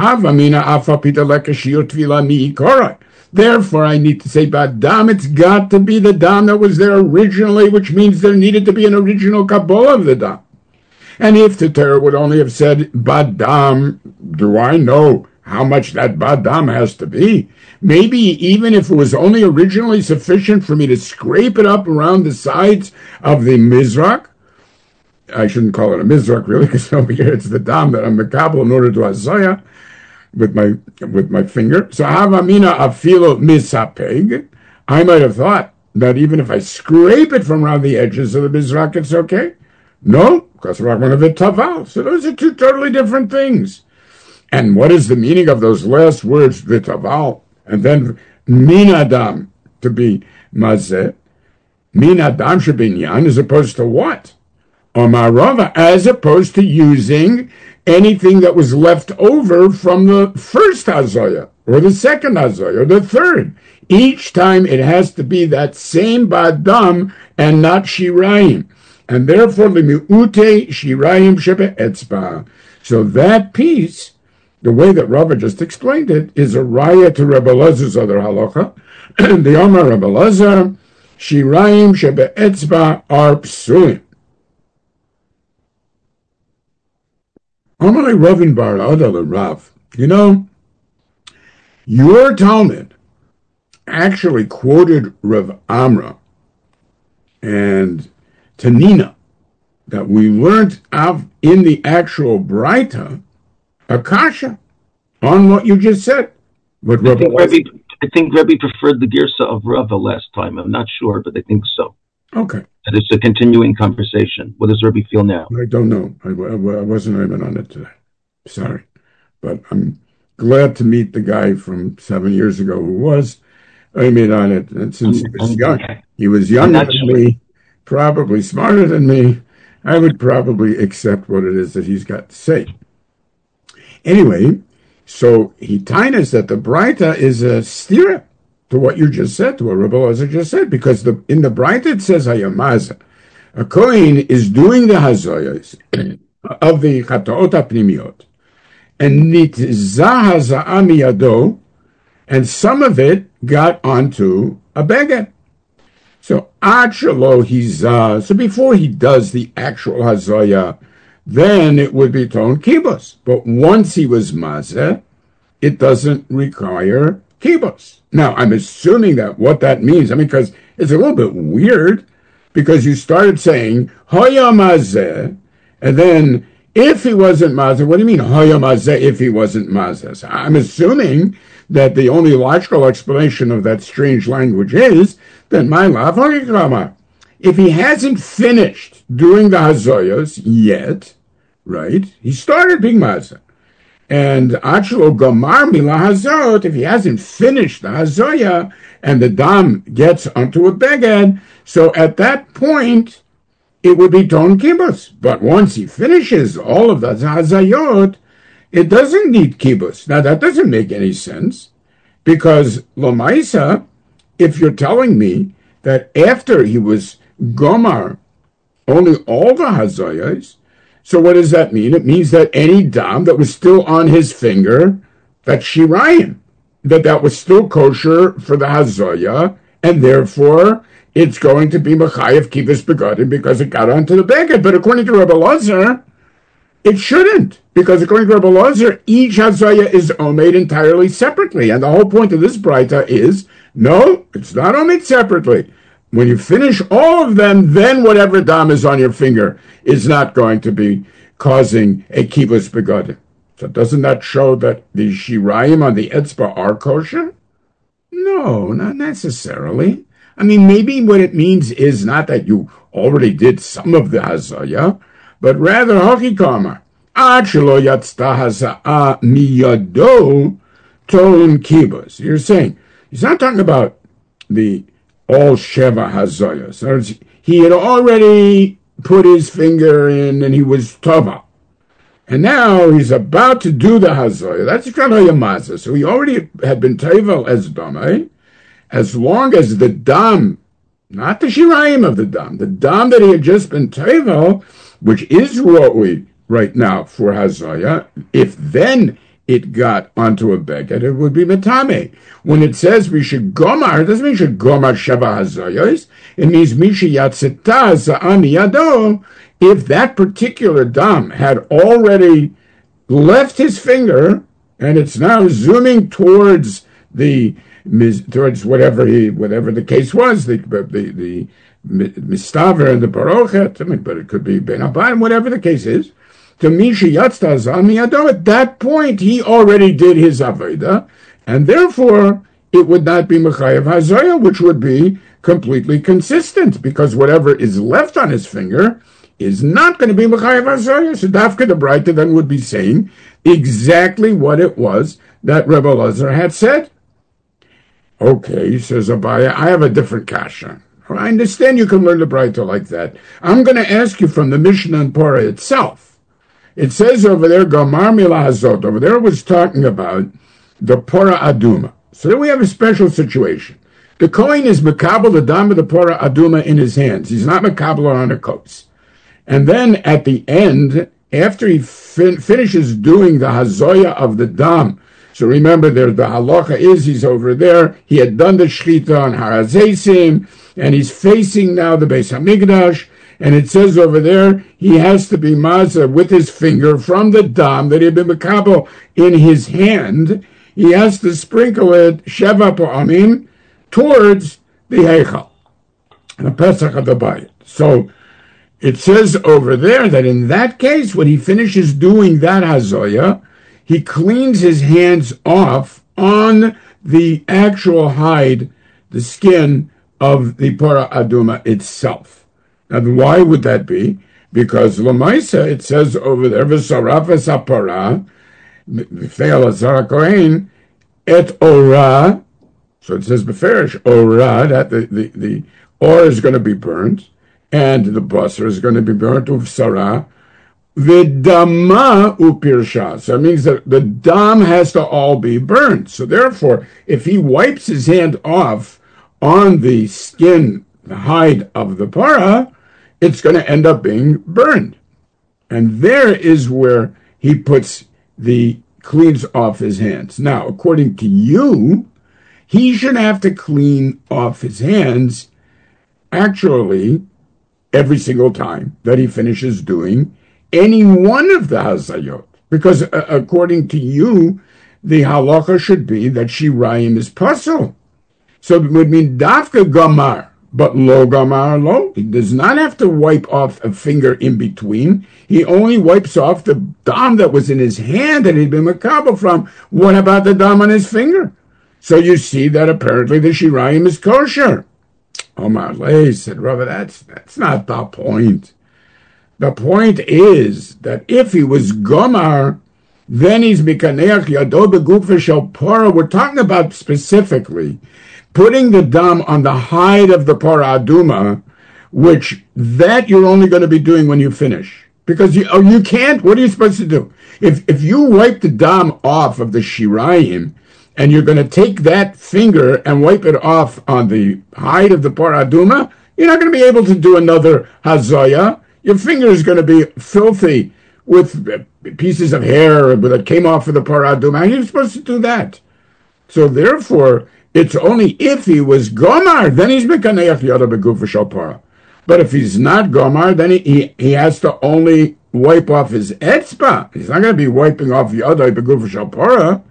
Therefore, I need to say badam, it's got to be the dam that was there originally, which means there needed to be an original kabbalah of the dam. And if the Torah would only have said badam, do I know how much that badam has to be? maybe even if it was only originally sufficient for me to scrape it up around the sides of the mizrak. I shouldn't call it a mizrak really, because over here it's the dam that I'm makabel in order to hazaya with my finger. So havamina afilo misapeg. I might have thought that even if I scrape it from around the edges of the mizrak, it's okay. No, because we're going to v'taval. So those are two totally different things. And what is the meaning of those last words, v'taval, and then min adam, to be mazeh? Min adam shebinyan, as opposed to what? Omar Rava, as opposed to using anything that was left over from the first hazaya, or the second hazaya, or the third. Each time it has to be that same badam and not shirayim. And therefore, limiute shirayim shebe etzba. So that piece, the way that Rava just explained it, is a raya to Rebbe Elazar's other halacha. The Omar Rebbe Elazar, shirayim shebe etzba are psulim. Amalei Ravin Bar Adal Rav, your Talmud actually quoted Rav Amra and Tanina that we learned of in the actual Braita, Akasha, on what you just said. I think Rebbe preferred the Girsa of Rava last time. I'm not sure, but I think so. Okay. And it's a continuing conversation. What does Rebbe feel now? I don't know. I wasn't even on it today. Sorry. But I'm glad to meet the guy from 7 years ago who was. I mean on it. And since he was young, he was younger than me, probably smarter than me. I would probably accept what it is that he's got to say. Anyway, so he tainas that the Braita is a stira to what you just said, to what Rebbe Elazar just said, because in the Braita it says hayamaza. A kohen is doing the hazayas of the chataot apnimiot, and nitzah hazaa miyado, and some of it got onto a beged. So ad shelo hizah, so before he does the actual hazaya, then it would be ton kibos. But once he was mazeh, it doesn't require kibos. Now, I'm assuming that what that means, because it's a little bit weird, because you started saying, Hoya mazeh, and then, if he wasn't mazeh, what do you mean, Hoya mazeh, if he wasn't mazeh? So I'm assuming that the only logical explanation of that strange language is that my lav harikrama. If he hasn't finished doing the hazoyos yet, right, he started being mazeh. And Achlo Gomar Mila Hazot, if he hasn't finished the Hazoya and the Dam gets onto a beged, so at that point it would be Ton Kibbutz. But once he finishes all of the Hazayot, it doesn't need Kibbutz. Now that doesn't make any sense, because Lomaisa, if you're telling me that after he was Gomar only all the Hazoyas, so what does that mean? It means that any dam that was still on his finger, that's shirayim, that was still kosher for the hazoya, and therefore it's going to be mechayev kivus begodim because it got onto the beged. But according to Rebbe Elazar, it shouldn't, because according to Rebbe Elazar, each hazoya is omed entirely separately, and the whole point of this braita is, no, it's not omed separately. When you finish all of them, then whatever dam is on your finger is not going to be causing a kibbutz begodim. So doesn't that show that the shirayim on the etzba are kosher? No, not necessarily. Maybe what it means is not that you already did some of the hazaya, but rather hachikama. Ad shelo yatzta hazaa miyado ton kibbutz. You're saying, he's not talking about the all Sheva Hazayas. He had already put his finger in and he was Tova. And now he's about to do the Hazayah. That's Yamazah. So he already had been Tevel as Damai, as long as the Dam, not the Shirayim of the Dam that he had just been Tevel, which is Ro'ui right now for Hazayah, if then it got onto a beged, it would be metame. When it says we should gomar, it doesn't mean should gomar sheva hazayos. It means misha yatzeta za'ami yado. If that particular dam had already left his finger and it's now zooming towards the towards whatever the case was, the mistaver and the parochet, but it could be ben abayim, whatever the case is. To Misha Yatztaz on Miyado, at that point he already did his avodah, and therefore it would not be Mechayev Hazoya, which would be completely consistent, because whatever is left on his finger is not going to be Mechayev Hazoya. So Dafka the Braita then would be saying exactly what it was that Rebbe Elazar had said. Okay, says Abaya, I have a different kasha. I understand you can learn the Braita like that. I'm going to ask you from the Mishnah and Torah itself. It says over there, Gamar Milah Hazot. Over there it was talking about the Pora Aduma. So then we have a special situation. The Kohen is Mekabel, the dam of the Pora Aduma in his hands. He's not Mekabel on a coats. And then at the end, after he finishes doing the Hazoya of the dam, so remember there, the halacha is he's over there, he had done the Shechita on Har HaZeisim, and he's facing now the Beis HaMikdash, and it says over there, he has to be mazah with his finger from the dam that he had been mekabel in his hand. He has to sprinkle it sheva pa'amim towards the heichal, the Pesach of the Bayit. So it says over there that in that case, when he finishes doing that hazoya, he cleans his hands off on the actual hide, the skin of the Pora Aduma itself. Now, why would that be? Because Lamaisa, it says over there, V'sarafas ha'para, B'fei Elazar HaKohen, et ora, so it says B'ferish, ora, that the ore is going to be burnt, and the basar is going to be burnt, Uvsara, V'dama upirsha. So it means that the dam has to all be burnt. So therefore, if he wipes his hand off on the skin, the hide of the para, it's going to end up being burned. And there is where he cleans off his hands. Now, according to you, he should have to clean off his hands actually every single time that he finishes doing any one of the hazayot. Because according to you, the halacha should be that shirayim is pasul. So it would mean dafka gamar. But lo gamar lo, he does not have to wipe off a finger in between. He only wipes off the dam that was in his hand that he'd been makabel from. What about the dam on his finger? So you see that apparently the shirayim is kosher. Omar Lei said, Rabbi, that's not the point. The point is that if he was gomar, then he's mikaneach yado begufah shel pora. We're talking about specifically putting the dam on the hide of the Pora Aduma, which that you're only going to be doing when you finish. Because you can't, what are you supposed to do? If you wipe the dam off of the shirayim, and you're going to take that finger and wipe it off on the hide of the Pora Aduma, you're not going to be able to do another hazoya. Your finger is going to be filthy with pieces of hair that came off of the Pora Aduma. How are you supposed to do that? So therefore, it's only if he was gomar, then he's mekaneach yada begufah shel para. But if he's not gomar, then he has to only wipe off his etzba. He's not going to be wiping off yada begufah shel para.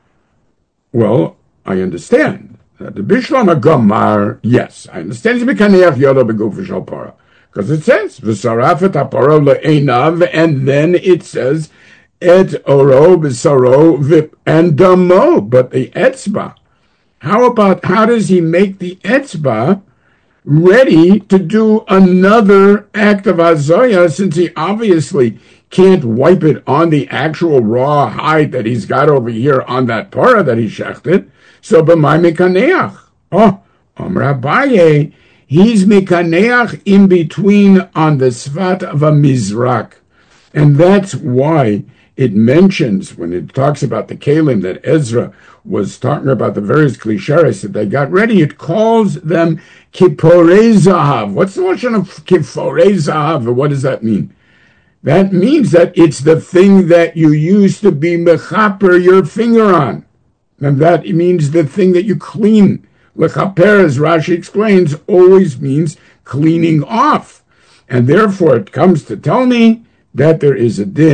Well, I understand. The bishlam gomar, yes, I understand he's mekaneach yada begufah shel para. Because it says, v'sarafet ha'para le'einav, and then it says, et oro b'saro and damo, but the etzba. How does he make the etzba ready to do another act of hazoya, since he obviously can't wipe it on the actual raw hide that he's got over here on that para that he shechted? So b'may mekaneach. Oh, Amar Abaye, he's mekaneach in between on the svat of a mizrak. And that's why it mentions, when it talks about the kalim that Ezra was talking about, the various klisharis that they got ready, it calls them kiporei zahav. What's the notion of kiporei zahav? What does that mean? That means that it's the thing that you use to be mechaper your finger on. And that means the thing that you clean. Lechaper, as Rashi explains, always means cleaning off. And therefore it comes to tell me that there is a din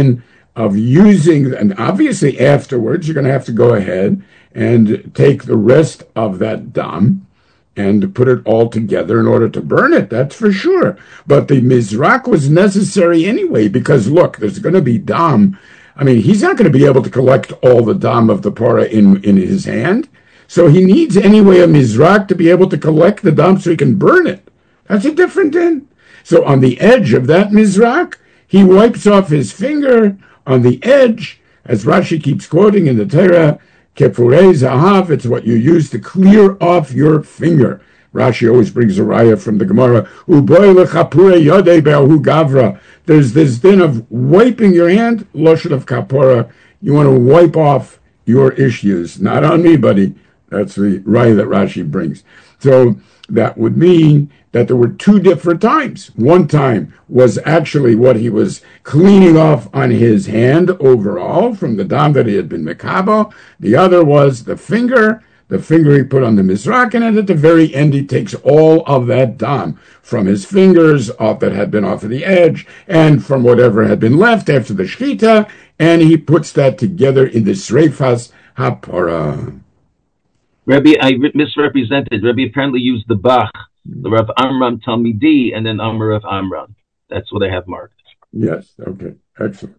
of using, and obviously afterwards you're going to have to go ahead and take the rest of that dam and put it all together in order to burn it, that's for sure. But the mizrak was necessary anyway, because look, there's going to be dam. I mean, he's not going to be able to collect all the dam of the parah in his hand. So he needs anyway a mizrak to be able to collect the dam so he can burn it. That's a different thing. So on the edge of that mizrak, he wipes off his finger on the edge, as Rashi keeps quoting in the Torah, Kefurei Zahav, it's what you use to clear off your finger. Rashi always brings a raya from the Gemara, Uboy lechapure yodei be'ahu gavra. There's this din of wiping your hand, loshon of kapora. You want to wipe off your issues. Not on me, buddy. That's the raya that Rashi brings. So that would mean that there were two different times. One time was actually what he was cleaning off on his hand overall from the dam that he had been mekabo. The other was the finger he put on the mizrak, and at the very end he takes all of that dam from his fingers off that had been off of the edge and from whatever had been left after the shechita, and he puts that together in the sreifas hapara. Rebbe, I misrepresented. Rebbe apparently used the Bach, the Rav Amram Talmidi, and then Amar Rav Amram. That's what I have marked. Yes, okay, excellent.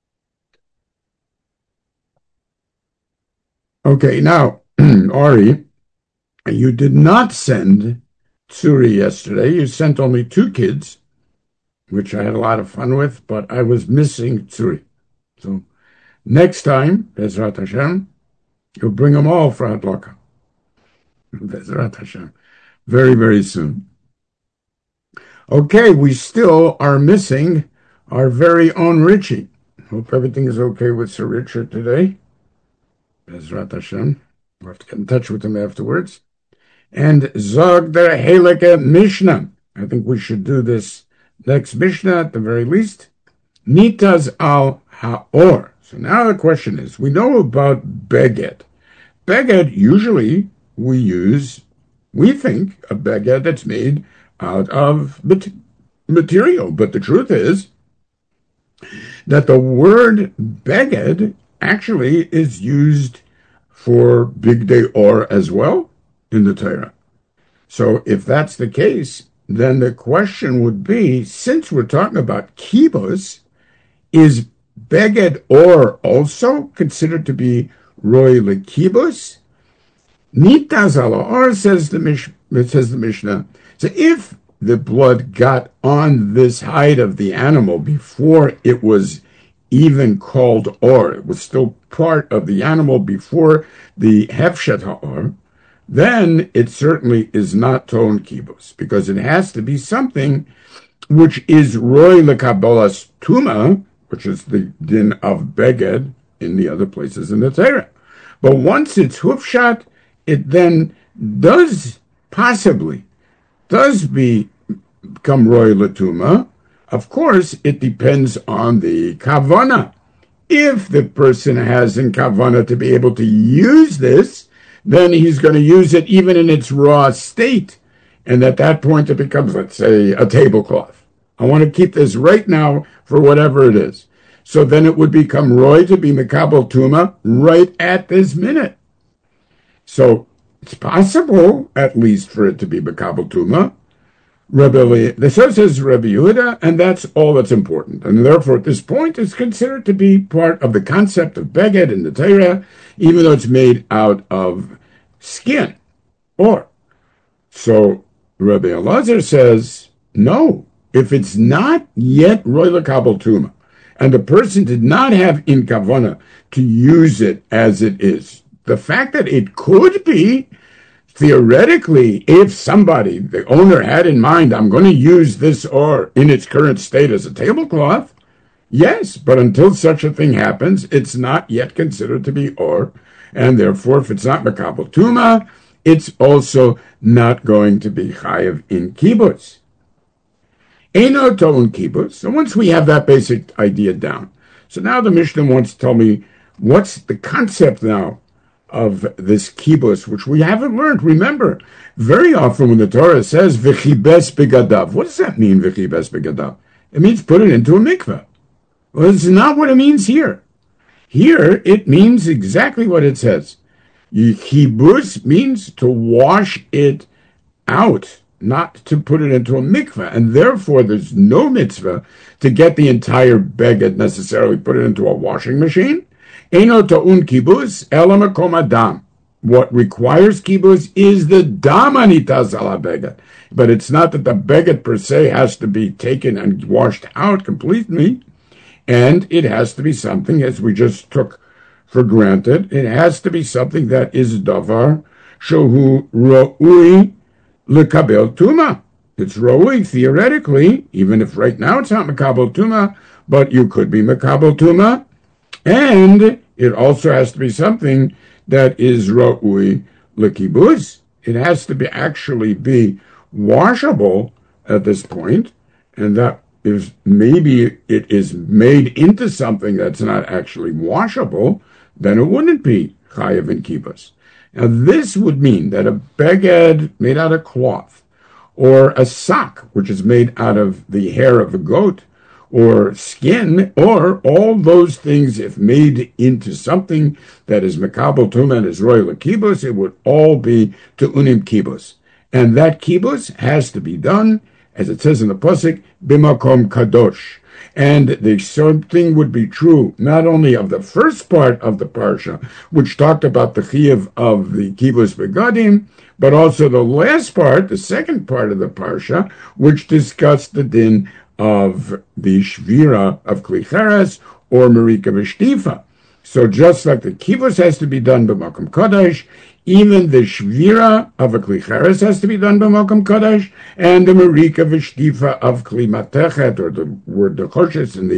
Okay, now, Ari, you did not send Tsuri yesterday. You sent only 2 kids, which I had a lot of fun with, but I was missing Tsuri. So next time, Bezrat Hashem, you'll bring them all for Hadlaka. Bezrat Hashem. Very, very soon. Okay, we still are missing our very own Richie. Hope everything is okay with Sir Richard today. Bezrat Hashem. We'll have to get in touch with him afterwards. And Zog der Heilige Mishnah. I think we should do this next Mishnah at the very least. Nitas al Haor. So now the question is, we know about Beged. Beged, usually we think a Beged that's made out of material. But the truth is that the word Beged actually is used for Bigdei Or as well in the Torah. So if that's the case, then the question would be, since we're talking about kibbutz, is Beged Or also considered to be Roy Lekibbutz? Nitas al Or, says the Mishnah. So if the blood got on this hide of the animal before it was even called Or, it was still part of the animal before the Hefshet HaOr, then it certainly is not Ton Kibbutz, because it has to be something which is Roy Lekabolas Tuma, which is the din of Beged in the other places in the Torah. But once it's Hufshat, it then possibly become Roy Latuma. Of course, it depends on the Kavana. If the person has in Kavana to be able to use this, then he's going to use it even in its raw state. And at that point, it becomes, let's say, a tablecloth. I want to keep this right now for whatever it is. So then it would become Roy to be Mekabel Tuma right at this minute. So it's possible, at least, for it to be Mekabel Tuma. The Shor says Rebbe Yehuda, and that's all that's important. And therefore, at this point, it's considered to be part of the concept of Beged in the Torah, even though it's made out of skin. So Rebbe Elazar says, no, if it's not yet Roy Lekabel Tuma, and the person did not have in Kavana to use it as it is, the fact that it could be, theoretically, if somebody, the owner, had in mind, I'm going to use this Or in its current state as a tablecloth, yes, but until such a thing happens, it's not yet considered to be Or, and therefore, if it's not Mekabel Tuma, it's also not going to be Chayav in Kibbutz. Eino To'un Kibbutz. So once we have that basic idea down, so now the Mishnah wants to tell me what's the concept now of this kibbutz, which we haven't learned. Remember, very often when the Torah says v'chibes begadav, what does that mean, v'chibes begadav? It means put it into a mikveh. Well, it's not what it means here. Here, it means exactly what it says. Chibus means to wash it out, not to put it into a mikveh. And therefore, there's no mitzvah to get the entire beged necessarily, put it into a washing machine. Eno ta'un kibus, ela makom adam. What requires kibus is the dam anitas ala beged. But it's not that the beged per se has to be taken and washed out completely. And it has to be something, as we just took for granted, it has to be something that is davar shohu ro'ui lekabel tuma. It's ro'ui, theoretically, even if right now it's not makabel tuma, but you could be makabel tuma. And it also has to be something that is ro'ui lekibuz. It has to be actually be washable at this point, and that is maybe it is made into something that's not actually washable, then it wouldn't be chayav and kibbutz. Now this would mean that a beged made out of cloth, or a sock which is made out of the hair of a goat, or skin, or all those things, if made into something that is mekabel tumah and is royal kibbutz, it would all be to unim kibbutz. And that kibbutz has to be done, as it says in the pasuk, bimakom kadosh. And the same thing would be true not only of the first part of the parsha, which talked about the chiyuv of the kibbutz begadim, but also the last part, the second part of the parsha, which discussed the din of the shvira of klicheres or marika v'shtifa. So just like the kibbutz has to be done b'makom kadosh, even the shvira of a klicheres has to be done b'makom kadosh, and the marika v'shtifa of kli matechet, or the word nechoshes in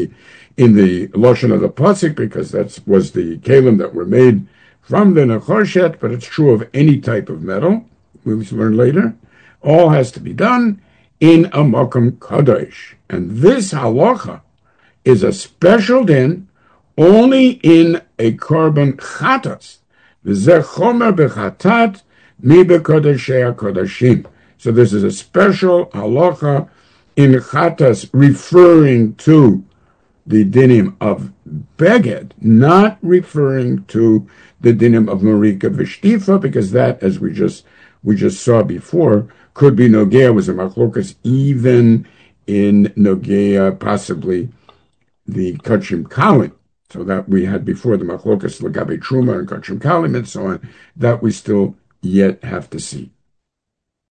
the lashon of the pasuk, because that was the kelim that were made from the nechoshet, but it's true of any type of metal. We'll learn later. All has to be done in a makom kadosh, and this halacha is a special din only in a korban chatas. V'zeh chomer bechatat mi bekodashei hakodashim. So this is a special halacha in chatas referring to the dinim of beged, not referring to the dinim of marika v'shtifa, because that, as we just saw before, could be nogea, was a machlokas, even in nogea, possibly the kachim kalim. So that we had before the machlokas lagabe truma and kachim kalim and so on, that we still yet have to see.